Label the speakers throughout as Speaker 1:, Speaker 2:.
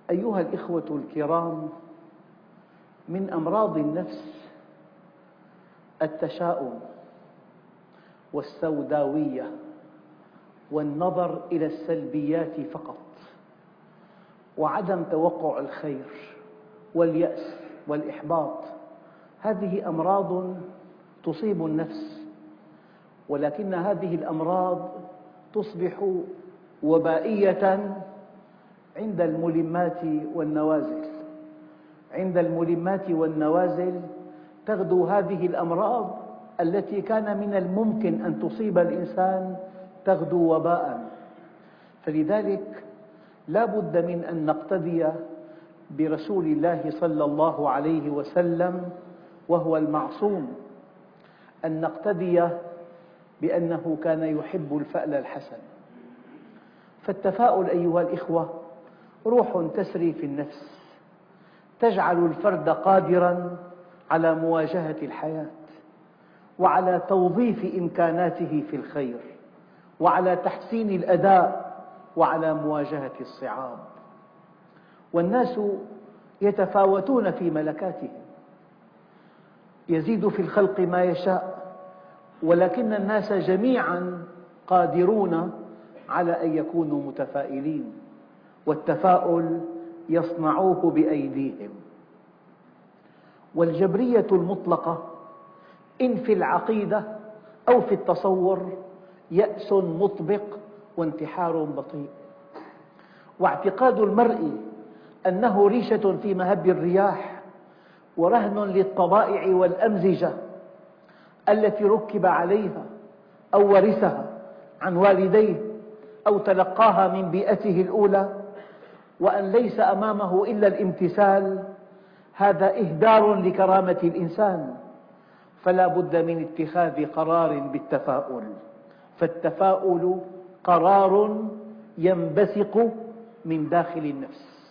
Speaker 1: أيها الإخوة الكرام، من أمراض النفس التشاؤم والسوداوية والنظر إلى السلبيات فقط، وعدم توقع الخير واليأس والإحباط. هذه أمراض تصيب النفس، ولكن هذه الأمراض تصبح وبائية عند الملمات والنوازل. عند الملمات والنوازل تغدو هذه الأمراض التي كان من الممكن أن تصيب الإنسان تغدو وباء. فلذلك لا بد من أن نقتدي برسول الله صلى الله عليه وسلم وهو المعصوم، أن نقتدي بأنه كان يحب الفأل الحسن. فالتفاؤل أيها الإخوة روح تسري في النفس، تجعل الفرد قادراً على مواجهة الحياة، وعلى توظيف إمكاناته في الخير، وعلى تحسين الأداء، وعلى مواجهة الصعاب. والناس يتفاوتون في ملكاتهم، يزيد في الخلق ما يشاء، ولكن الناس جميعاً قادرون على أن يكونوا متفائلين، والتفاؤل يصنعوه بأيديهم. والجبرية المطلقة إن في العقيدة أو في التصور يأس مطبق وانتحار بطيء. واعتقاد المرء أنه ريشة في مهب الرياح ورهن للطبائع والأمزجة التي ركب عليها أو ورثها عن والديه أو تلقاها من بيئته الأولى، وأن ليس أمامه إلا الامتثال، هذا إهدار لكرامة الإنسان. فلا بد من اتخاذ قرار بالتفاؤل، فالتفاؤل قرار ينبثق من داخل النفس.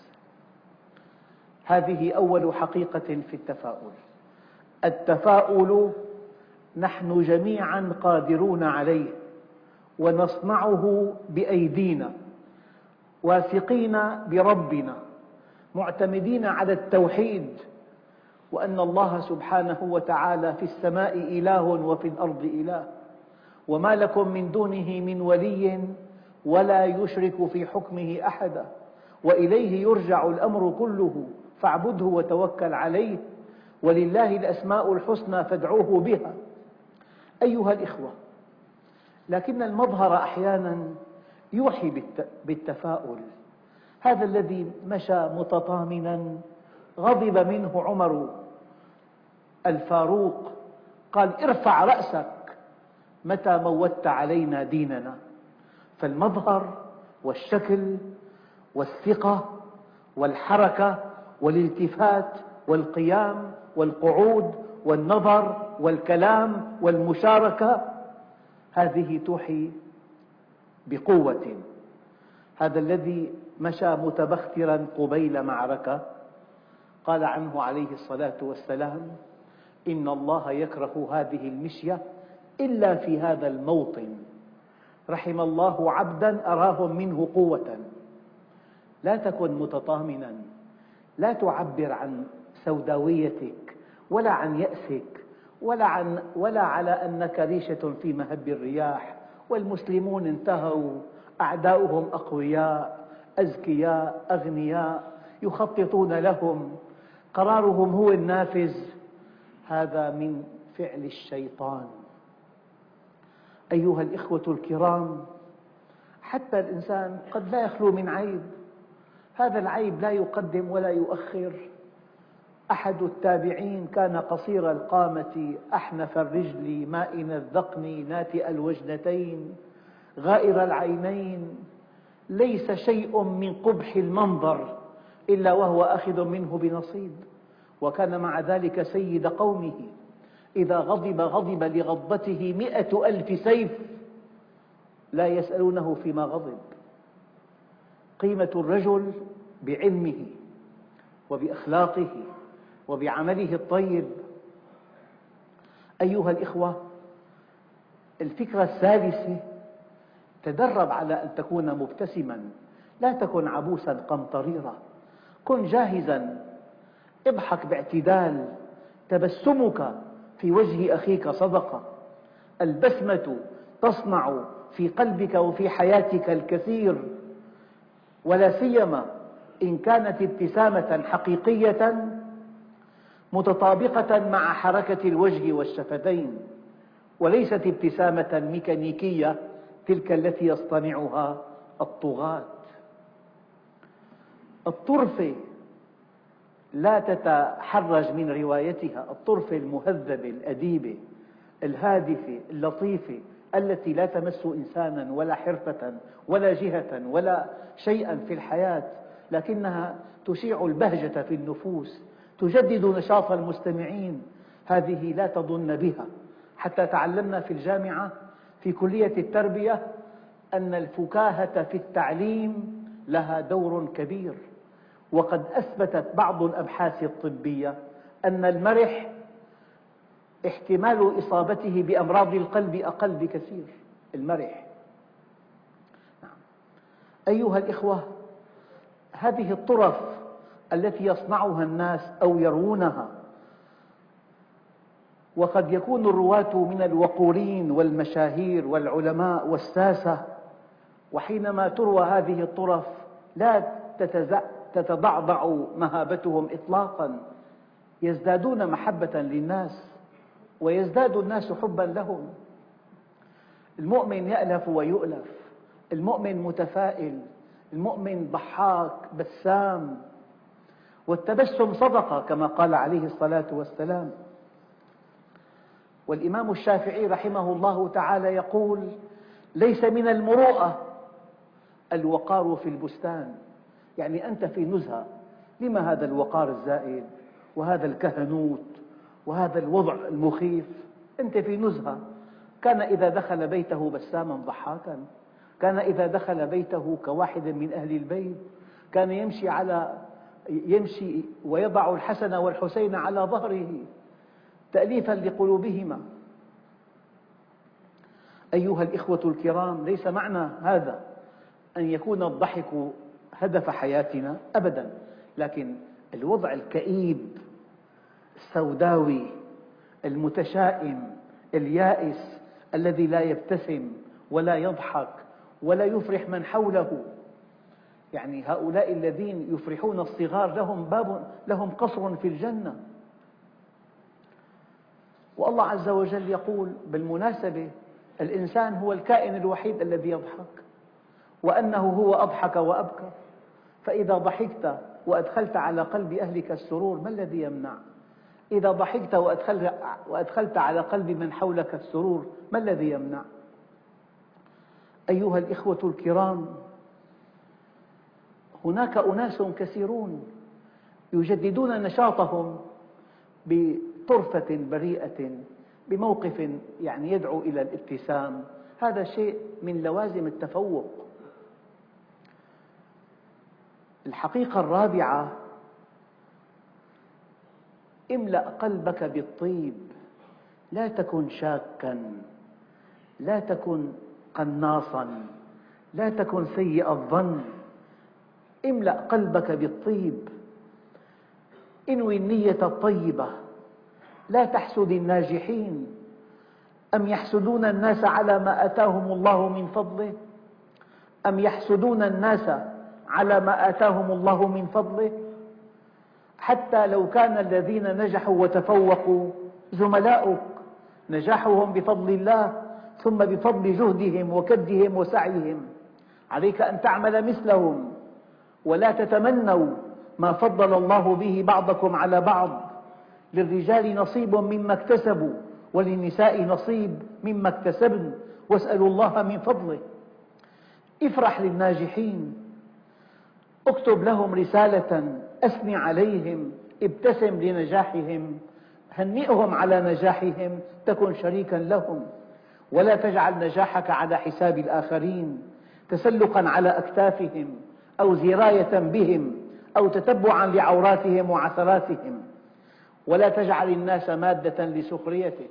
Speaker 1: هذه أول حقيقة في التفاؤل. التفاؤل نحن جميعاً قادرون عليه، ونصنعه بأيدينا، واثقين بربنا، معتمدين على التوحيد، وأن الله سبحانه وتعالى في السماء إله وفي الأرض إله، وما لكم من دونه من ولي ولا يشرك في حكمه أحدا، وإليه يرجع الأمر كله فاعبده وتوكل عليه، ولله الأسماء الحسنى فادعوه بها. أيها الإخوة، لكن المظهر أحياناً يوحي بالتفاؤل. هذا الذي مشى متطامناً غضب منه عمر الفاروق، قال: ارفع رأسك متى موتت علينا ديننا. فالمظهر والشكل والثقة والحركة والالتفات والقيام والقعود والنظر والكلام والمشاركة، هذه توحي بقوة. هذا الذي مشى متبختراً قبيل معركة قال عنه عليه الصلاة والسلام: إن الله يكره هذه المشية إلا في هذا الموطن، رحم الله عبداً أراهم منه قوة. لا تكن متطامناً، لا تعبر عن سوداويتك ولا عن يأسك ولا على أنك ريشة في مهب الرياح، والمسلمون انتهوا، أعداؤهم أقوياء أذكياء أغنياء يخططون لهم، قرارهم هو النافذ. هذا من فعل الشيطان. أيها الإخوة الكرام، حتى الإنسان قد لا يخلو من عيب، هذا العيب لا يقدم ولا يؤخر. أحد التابعين كان قصير القامة أحنف الرجل مائن الذقن ناتئ الوجنتين غائر العينين، ليس شيء من قبح المنظر إلا وهو آخذ منه بنصيب. وكان مع ذلك سيد قومه، إذا غضب لغضبته 100,000 سيف لا يسألونه فيما غضب. قيمة الرجل بعلمه وبأخلاقه وبعمله الطيب. أيها الإخوة، الفكرة الثالثة: تدرب على أن تكون مبتسماً، لا تكن عبوساً قمطريرا. كن جاهزا، اضحك باعتدال، تبسمك في وجه أخيك صدقة، البسمة تصنع في قلبك وفي حياتك الكثير، ولا سيما إن كانت ابتسامة حقيقية متطابقة مع حركة الوجه والشفتين، وليست ابتسامة ميكانيكية تلك التي يصطنعها الطغاة. الطرفة لا تتحرج من روايتها، الطرفة المهذبة الأديبة الهادفة اللطيفة التي لا تمس إنسانا ولا حرفة ولا جهة ولا شيئا في الحياة، لكنها تشيع البهجة في النفوس، تجدد نشاط المستمعين. هذه لا تظن بها. حتى تعلمنا في الجامعة في كلية التربية أن الفكاهة في التعليم لها دور كبير، وقد أثبتت بعض الأبحاث الطبية أن المرح احتمال إصابته بأمراض القلب أقل بكثير. المرح. أيها الإخوة، هذه الطرف التي يصنعها الناس أو يروونها، وقد يكون الرواة من الوقورين والمشاهير والعلماء والساسة، وحينما تروى هذه الطرف لا تتضعضع مهابتهم إطلاقا، يزدادون محبة للناس ويزداد الناس حبا لهم. المؤمن يألف ويؤلف، المؤمن متفائل، المؤمن ضحاك بسام، والتبسم صدقة كما قال عليه الصلاة والسلام. والإمام الشافعي رحمه الله تعالى يقول: ليس من المروءة الوقار في البستان. يعني أنت في نزهة، لما هذا الوقار الزائد وهذا الكهنوت وهذا الوضع المخيف؟ أنت في نزهة. كان إذا دخل بيته بساما ضحاكا، كان إذا دخل بيته كواحد من أهل البيت، كان يمشي ويضع الحسن والحسين على ظهره تأليفا لقلوبهما. أيها الإخوة الكرام، ليس معنى هذا أن يكون الضحك هدف حياتنا أبدا، لكن الوضع الكئيب السوداوي المتشائم اليائس الذي لا يبتسم ولا يضحك ولا يفرح من حوله، يعني هؤلاء الذين يفرحون الصغار لهم قصر في الجنة. والله عز وجل يقول بالمناسبة: الإنسان هو الكائن الوحيد الذي يضحك، وأنه هو أضحك وأبكى. فإذا ضحكت وأدخلت على قلب أهلك السرور، ما الذي يمنع؟ إذا ضحكت وأدخلت على قلب من حولك السرور، ما الذي يمنع؟ أيها الإخوة الكرام، هناك أناس كثيرون يجددون نشاطهم بطرفة بريئة، بموقف يدعو إلى الابتسام. هذا شيء من لوازم التفوق. الحقيقة الرابعة: املأ قلبك بالطيب، لا تكن شاكا، لا تكن قناصا، لا تكن سيء الظن. املأ قلبك بالطيب، انوي النية الطيبة، لا تحسد الناجحين. أم يحسدون الناس على ما آتاهم الله من فضله؟ أم يحسدون الناس على ما آتاهم الله من فضله؟ حتى لو كان الذين نجحوا وتفوقوا زملاؤك، نجاحهم بفضل الله ثم بفضل جهدهم وكدهم وسعيهم. عليك أن تعمل مثلهم، ولا تتمنوا ما فضل الله به بعضكم على بعض. للرجال نصيب مما اكتسبوا وللنساء نصيب مما اكتسبن، واسألوا الله من فضله. افرح للناجحين، اكتب لهم رسالة، أثني عليهم، ابتسم لنجاحهم، هنئهم على نجاحهم، تكن شريكا لهم. ولا تجعل نجاحك على حساب الآخرين، تسلقا على أكتافهم أو زراية بهم أو تتبعا لعوراتهم وعثراتهم. ولا تجعل الناس مادة لسخريتك.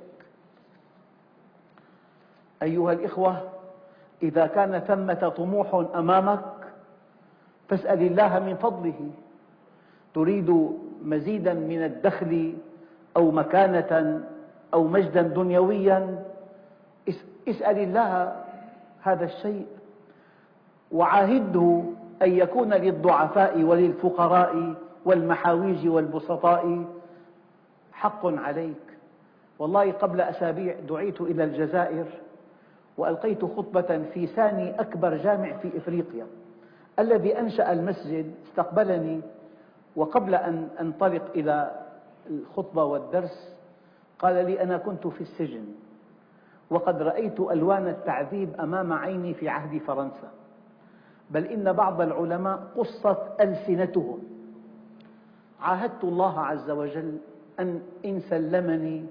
Speaker 1: أيها الإخوة، إذا كان ثمة طموح أمامك فاسأل الله من فضله. تريد مزيدا من الدخل أو مكانة أو مجدا دنيويا، اسأل الله هذا الشيء، وعاهده أن يكون للضعفاء وللفقراء والمحاويج والبسطاء حق عليك. والله قبل أسابيع دعيت إلى الجزائر وألقيت خطبة في ثاني أكبر جامع في إفريقيا. الذي أنشأ المسجد استقبلني، وقبل أن أنطلق إلى الخطبة والدرس قال لي: أنا كنت في السجن وقد رأيت ألوان التعذيب أمام عيني في عهد فرنسا، بل إن بعض العلماء قصت ألسنتهم. عاهدت الله عز وجل أن إن سلمني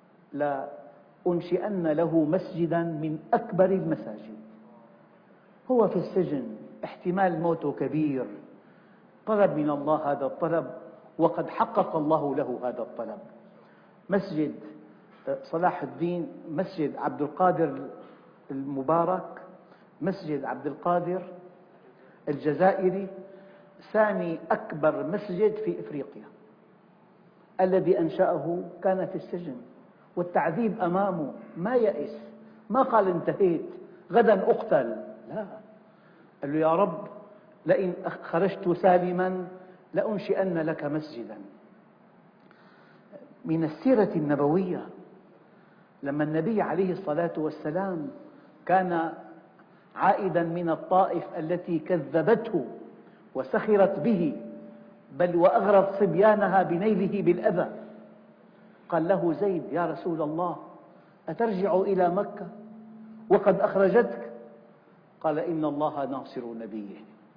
Speaker 1: لأنشئن له مسجدا من أكبر المساجد. هو في السجن، احتمال موته كبير، طلب من الله هذا الطلب وقد حقق الله له هذا الطلب. مسجد صلاح الدين، مسجد عبد القادر المبارك، مسجد عبد القادر الجزائري، ثاني أكبر مسجد في إفريقيا. الذي أنشأه كان في السجن والتعذيب أمامه، ما يأس، ما قال انتهيت غدا أقتل، لا، قال له: يا رب لئن خرجت سالما لأنشئن لك مسجدا. من السيرة النبوية لما النبي عليه الصلاة والسلام كان عائدا من الطائف التي كذبته وسخرت به، بل وأغرت صبيانها بنيله بالأذى، قال له زيد: يا رسول الله، أترجع إلى مكة وقد أخرجتك؟ قال: إن الله ناصر نبيه.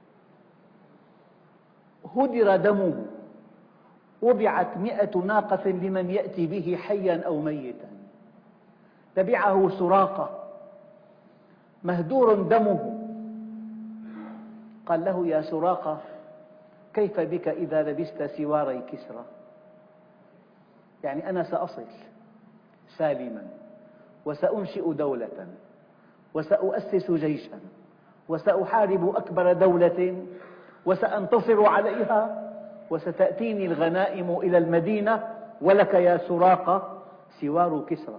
Speaker 1: هدر دمه، وضعت 100 ناقة لمن يأتي به حيا أو ميتا، تبعه سراقة مهدور دمه، قال له: يا سراقة، كيف بك إذا لبست سواري كسرى؟ يعني أنا سأصل سالما وسأنشئ دولة وسأؤسس جيشا وسأحارب أكبر دولة وسأنتصر عليها، وستأتيني الغنائم إلى المدينة ولك يا سراقة سوار كسرى.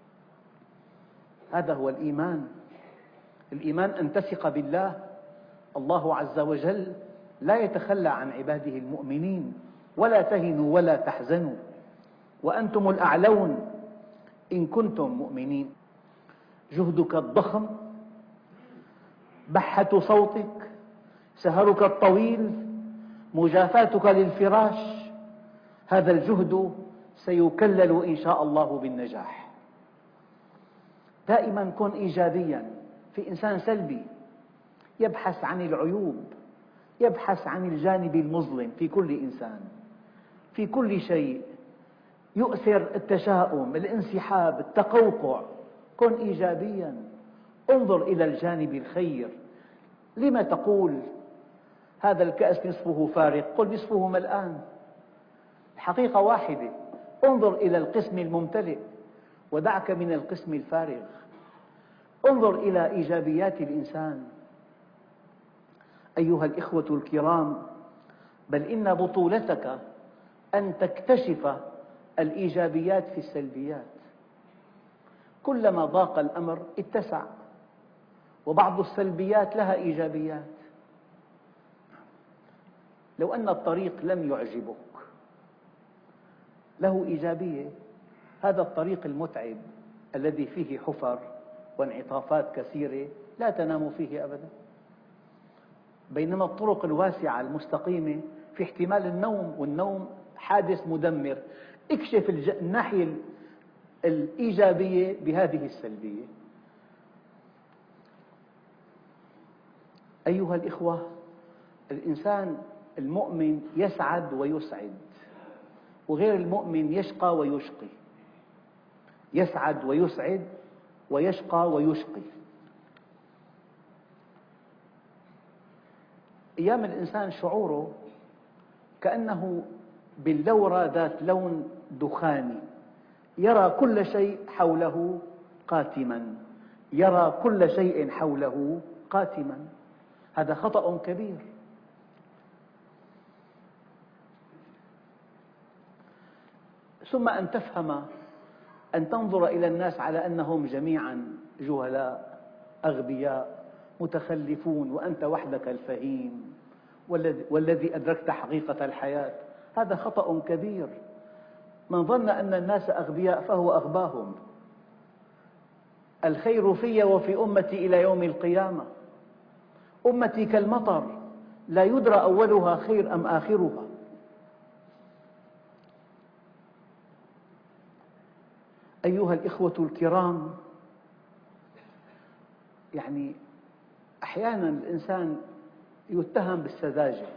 Speaker 1: هذا هو الإيمان. الإيمان أن تثق بالله. الله عز وجل لا يتخلى عن عباده المؤمنين: ولا تهنوا ولا تحزنوا وأنتم الأعلون إن كنتم مؤمنين. جهدك الضخم، بحة صوتك، سهرك الطويل، مجافاتك للفراش، هذا الجهد سيكلل إن شاء الله بالنجاح. دائما كن إيجابيا. في إنسان سلبي يبحث عن العيوب، يبحث عن الجانب المظلم في كل إنسان، في كل شيء، يؤثر التشاؤم، الانسحاب، التقوقع. كن إيجابيا، انظر إلى الجانب الخير. لما تقول هذا الكأس نصفه فارغ؟ قل نصفه ملآن. الحقيقة واحدة، انظر إلى القسم الممتلئ ودعك من القسم الفارغ. انظر إلى إيجابيات الإنسان. أيها الإخوة الكرام، بل إن بطولتك أن تكتشف الإيجابيات في السلبيات. كلما ضاق الأمر اتسع، وبعض السلبيات لها إيجابيات. لو أن الطريق لم يعجبك له إيجابية، هذا الطريق المتعب الذي فيه حفر وانعطافات كثيرة لا تنام فيه أبدا، بينما الطرق الواسعة المستقيمة في احتمال النوم، والنوم حادث مدمر. اكشف الناحية الإيجابية بهذه السلبية. أيها الإخوة، الإنسان المؤمن يسعد ويسعد، وغير المؤمن يشقى ويشقي. يسعد ويسعد ويشقى ويشقي. أيام الإنسان شعوره كأنه باللورة ذات لون دخاني، يرى كل شيء حوله قاتما، يرى كل شيء حوله قاتما. هذا خطأ كبير. ثم أن تفهم، أن تنظر إلى الناس على أنهم جميعا جهلاء أغبياء متخلفون وأنت وحدك الفهيم والذي أدركت حقيقة الحياة. هذا خطأ كبير. من ظن أن الناس أغبياء فهو أغباهم. الخير في وفي أمتي إلى يوم القيامة. أمتي كالمطر لا يدرى أولها خير أم آخرها. أيها الإخوة الكرام، يعني أحيانا الإنسان يتهم بالسذاجة،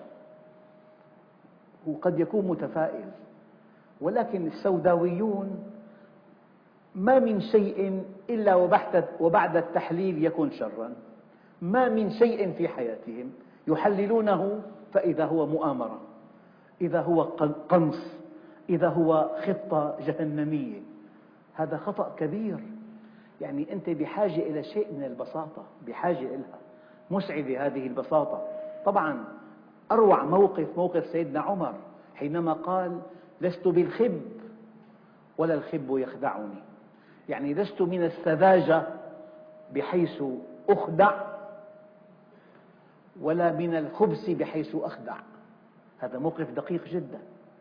Speaker 1: وقد يكون متفائل، ولكن السوداويون ما من شيء إلا وبعد التحليل يكون شرا. ما من شيء في حياتهم يحللونه فإذا هو مؤامرة، إذا هو قنص، إذا هو خطة جهنمية. هذا خطأ كبير. يعني أنت بحاجة إلى شيء من البساطة، بحاجة إلها. مسعدة هذه البساطة. طبعا أروع موقف سيدنا عمر حينما قال: لست بالخب ولا الخب يخدعني. يعني لست من السذاجة بحيث أخدع، ولا من الخبث بحيث أخدع. هذا موقف دقيق جدا.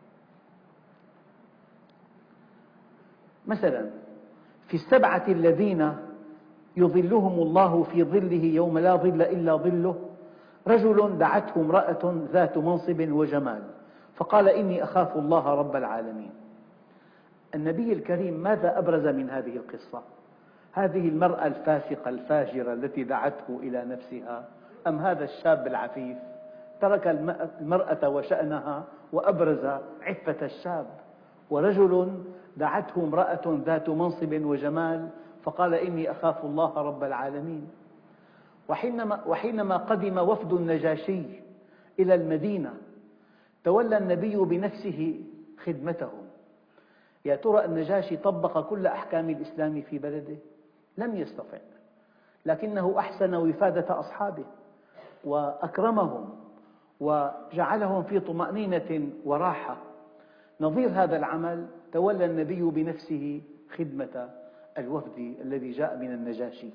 Speaker 1: مثلا في السبعة الذين يظلهم الله في ظله يوم لا ظل إلا ظله، رجل دعته امرأة ذات منصب وجمال فقال: إني أخاف الله رب العالمين. النبي الكريم ماذا أبرز من هذه القصة؟ هذه المرأة الفاسقة الفاجرة التي دعته إلى نفسها، أم هذا الشاب العفيف ترك المرأة وشأنها وأبرز عفة الشاب؟ ورجل دعته امرأة ذات منصب وجمال فقال: إني أخاف الله رب العالمين. وحينما قدم وفد النجاشي إلى المدينة تولى النبي بنفسه خدمتهم. يا ترى النجاشي طبق كل أحكام الإسلام في بلده؟ لم يستطع، لكنه أحسن وفادة أصحابه وأكرمهم وجعلهم في طمأنينة وراحة. نظير هذا العمل تولى النبي بنفسه خدمة الوفد الذي جاء من النجاشي.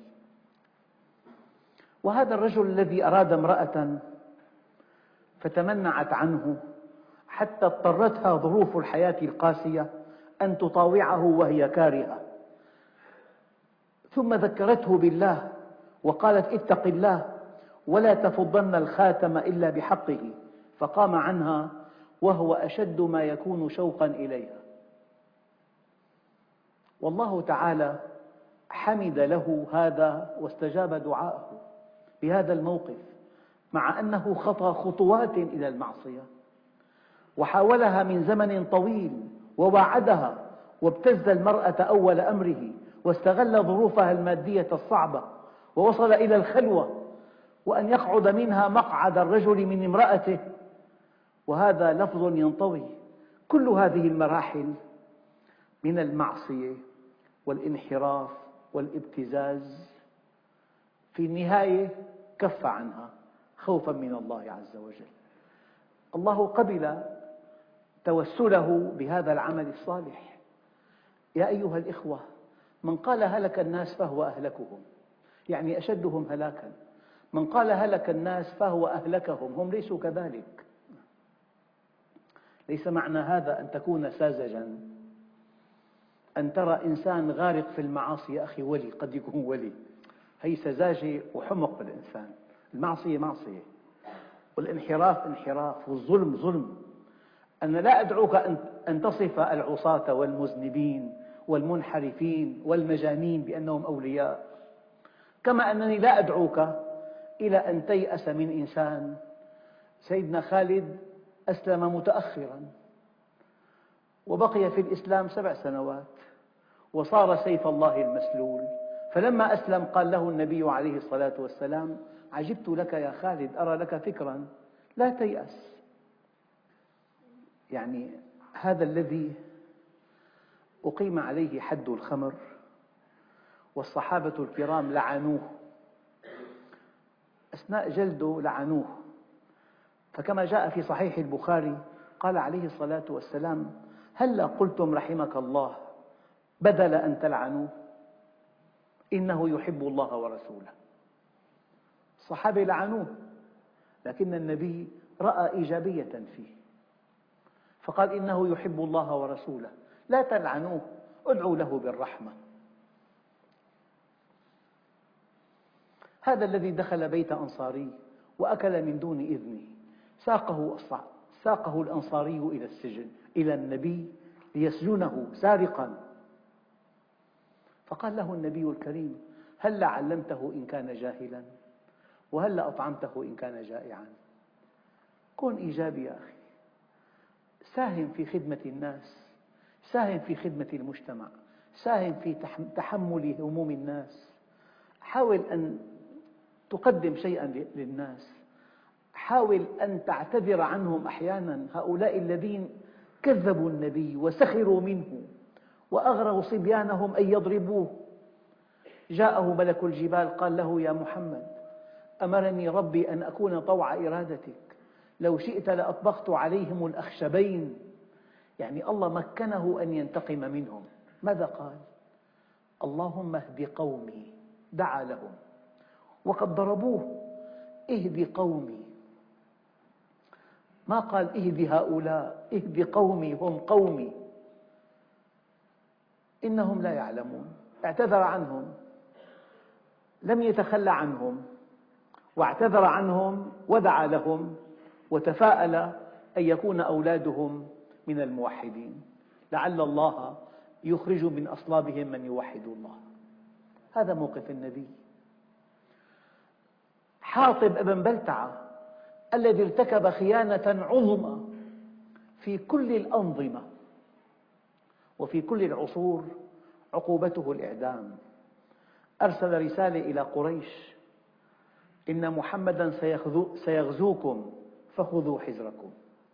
Speaker 1: وهذا الرجل الذي أراد امرأة فتمنعت عنه حتى اضطرتها ظروف الحياة القاسية أن تطاوعه وهي كارهة، ثم ذكرته بالله وقالت: اتق الله ولا تفضن الخاتم إلا بحقه، فقام عنها وهو أشد ما يكون شوقا إليها. والله تعالى حمد له هذا واستجاب دعاءه بهذا الموقف، مع أنه خطى خطوات إلى المعصية وحاولها من زمن طويل وواعدها وابتز المرأة أول أمره واستغل ظروفها المادية الصعبة ووصل إلى الخلوة وأن يقعد منها مقعد الرجل من امرأته، وهذا لفظ ينطوي. كل هذه المراحل من المعصية والانحراف والابتزاز في النهاية كف عنها خوفا من الله عز وجل. الله قبل توسله بهذا العمل الصالح. يا أيها الإخوة، من قال هلك الناس فهو أهلكهم، يعني أشدهم هلاكا. من قال هلك الناس فهو أهلكهم، هم ليسوا كذلك. ليس معنى هذا أن تكون ساذجا، أن ترى إنسان غارق في المعاصي. يا أخي ولي، قد يكون ولي، هي سذاجة وحمق بالإنسان. المعصية معصية، والانحراف انحراف، والظلم ظلم. أنا لا أدعوك أن تصف العصاة والمذنبين والمنحرفين والمجانين بأنهم أولياء، كما أنني لا أدعوك إلى أن تيأس من إنسان. سيدنا خالد أسلم متأخرا وبقي في الإسلام 7 سنوات وصار سيف الله المسلول، فلما أسلم قال له النبي عليه الصلاة والسلام: عجبت لك يا خالد، أرى لك فكرا، لا تيأس. يعني هذا الذي أقيم عليه حد الخمر والصحابة الكرام لعنوه، أثناء جلده لعنوه. فكما جاء في صحيح البخاري قال عليه الصلاة والسلام: هلا قلتم رحمك الله بدل أن تلعنوه إنه يحب الله ورسوله. الصحابة لعنوه، لكن النبي رأى إيجابية فيه فقال إنه يحب الله ورسوله، لا تلعنوه، ادعوا له بالرحمة. هذا الذي دخل بيت أنصاري وأكل من دون إذنه ساقه الأنصاري إلى السجن، إلى النبي ليسجنه سارقا، فقال له النبي الكريم: هلا علمته إن كان جاهلا، وهلا أطعمته إن كان جائعا. كن إيجابي يا أخي، ساهم في خدمة الناس، ساهم في خدمة المجتمع، ساهم في تحمل هموم الناس، حاول أن تقدم شيئا للناس، حاول أن تعتذر عنهم أحيانا، هؤلاء الذين كذبوا النبي وسخروا منه وأغروا صبيانهم أن يضربوه. جاءه ملك الجبال قال له: يا محمد، أمرني ربي أن أكون طوع إرادتك، لو شئت لأطبقت عليهم الأخشبين. يعني الله مكنه أن ينتقم منهم. ماذا قال؟ اللهم اهد قومي، دعا لهم وقد ضربوه، اهد قومي، ما قال اهد هؤلاء، اهد قومي، هم قومي إنهم لا يعلمون. اعتذر عنهم، لم يتخلى عنهم، واعتذر عنهم ودعا لهم، وتفاءل أن يكون أولادهم من الموحدين، لعل الله يخرج من أصلابهم من يوحد الله. هذا موقف النبي. حاطب بن بلتعة الذي ارتكب خيانة عظمى في كل الأنظمة وفي كل العصور، عقوبته الإعدام. أرسل رسالة إلى قريش: إن محمدا سيغزوكم فخذوا حذركم.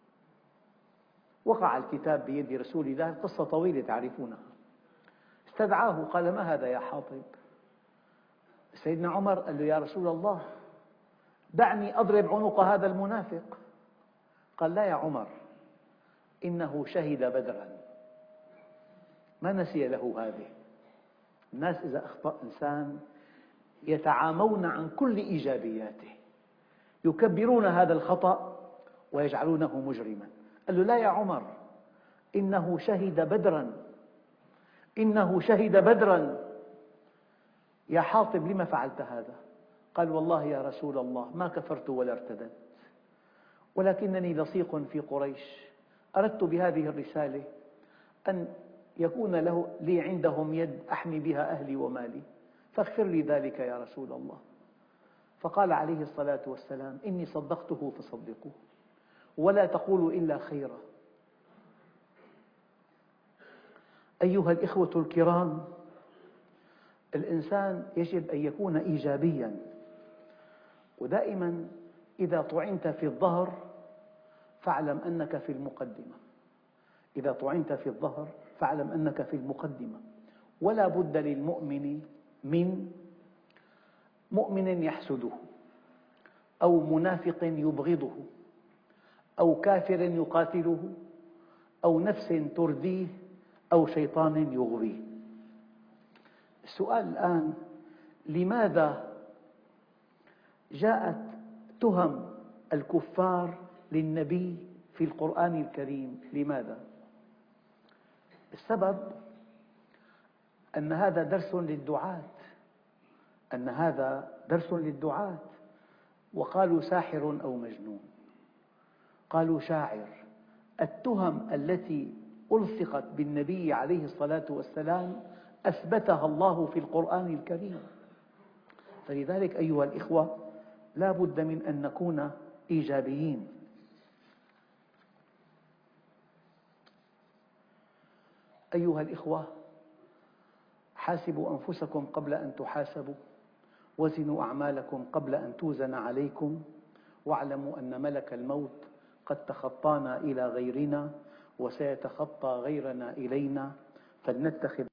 Speaker 1: وقع الكتاب بيد رسول الله، قصة طويلة تعرفونها. استدعاه قال: ما هذا يا حاطب؟ سيدنا عمر قال له: يا رسول الله، دعني أضرب عنق هذا المنافق. قال: لا يا عمر، إنه شهد بدرا. ما نسي له هذه. الناس إذا أخطأ إنسان يتعامون عن كل إيجابياته، يكبرون هذا الخطأ ويجعلونه مجرما. قال له: لا يا عمر، إنه شهد بدرا، إنه شهد بدرا. يا حاطب لم فعلت هذا؟ قال: والله يا رسول الله ما كفرت ولا ارتدت، ولكنني لصيق في قريش، أردت بهذه الرسالة أن يكون لي عندهم يد أحمي بها أهلي ومالي، فاغفر لي ذلك يا رسول الله. فقال عليه الصلاة والسلام: إني صدقته فصدقوه، ولا تقولوا إلا خيرا. أيها الإخوة الكرام، الإنسان يجب أن يكون إيجابيا، ودائما إذا طعنت في الظهر فاعلم أنك في المقدمة، إذا طعنت في الظهر فاعلم أنك في المقدمة. ولا بد للمؤمن من مؤمن يحسده، أو منافق يبغضه، أو كافر يقاتله، أو نفس ترديه، أو شيطان يغويه. السؤال الآن: لماذا جاءت تهم الكفار للنبي في القرآن الكريم؟ لماذا؟ السبب أن هذا درس للدعاة، أن هذا درس للدعاة. وقالوا ساحر أو مجنون، قالوا شاعر. التهم التي ألصقت بالنبي عليه الصلاة والسلام أثبتها الله في القرآن الكريم. فلذلك أيها الإخوة، لا بد من أن نكون إيجابيين. أيها الإخوة، حاسبوا أنفسكم قبل أن تحاسبوا، وزنوا أعمالكم قبل أن توزن عليكم، واعلموا أن ملك الموت قد تخطانا إلى غيرنا، وسيتخطى غيرنا إلينا، فلنتخذ